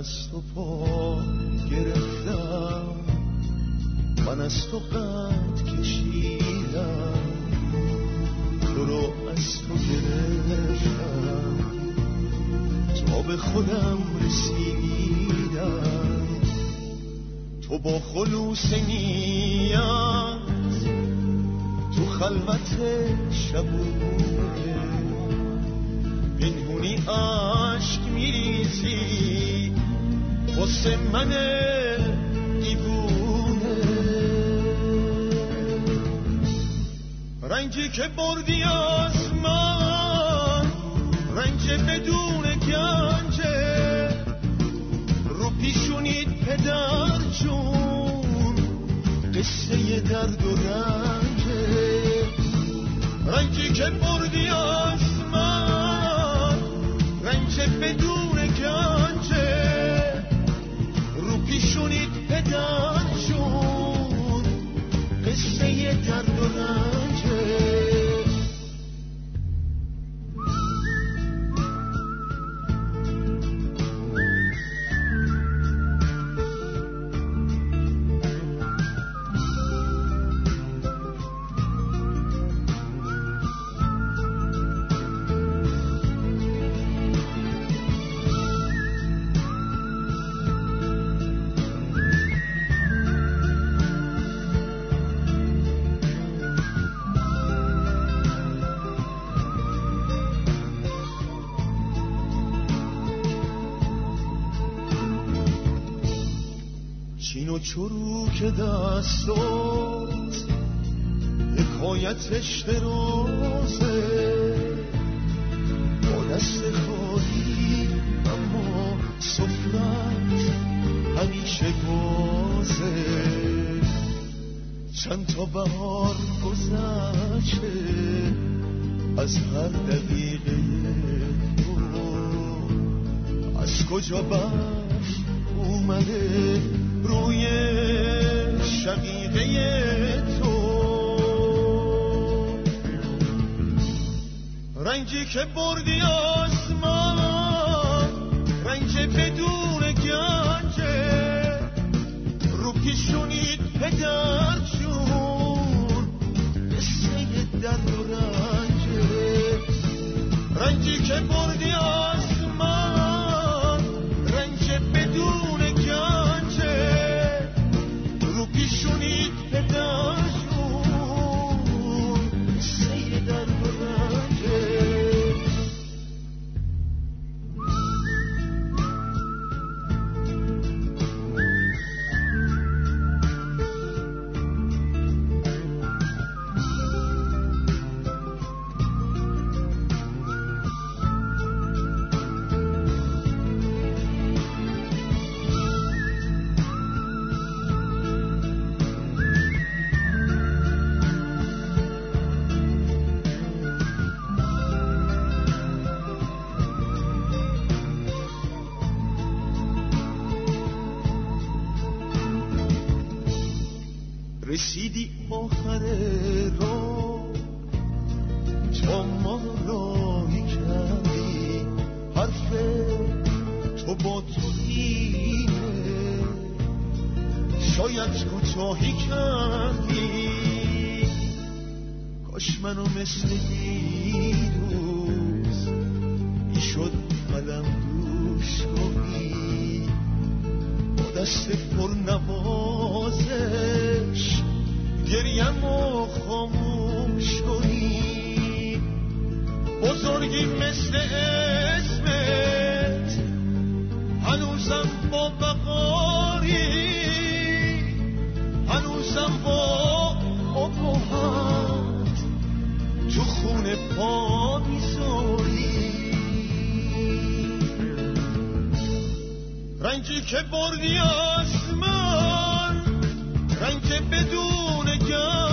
دست و پا گرفتم، من از تو قد کشیدم، تو رو از تو گرفتم تا به خودم رسیدم. تو با خلوص نیت تو خلوت شبونه پنهونی عشق میریزی واسه من دیوونه. رنجی که بردی از من رنج بدون گنجه، رو پیشونید پدر جون قصه درد و رنجه. رنجی که بردی از من رنج بدون گنجه، رو پیشونید پدر جون قصه درد و رنجه. چین و چروک دستات حکایتش درازه، با دست خالی اما سفرت همیشه بازه. چند تا بهار گذشته از هر دقیقه تو، از کجا برف اومده روی شقیقه تو. رنجی که بردی از من رنج بدون گنجه، رو پیشونید پدر جون قصه درد و رنجه. رنجی که بردی از من رنج بدون گنجه، رو پیشونید پدر جون قصه درد و رنجه. رسیدی آخر راه تا ما راهی کردی، حرف تو با توهینه شاید کوتاهی کردی. کاش منو مثل دیروز میشد قلم دوش کنی، با دست پر نوازش گریم و خاموش کنی. بزرگی مثل اسمت هنوزم با بقاری، هنوزم با ابهت تو خونه پا میذاری. رنجی که بردی از من رنج بدون گنج،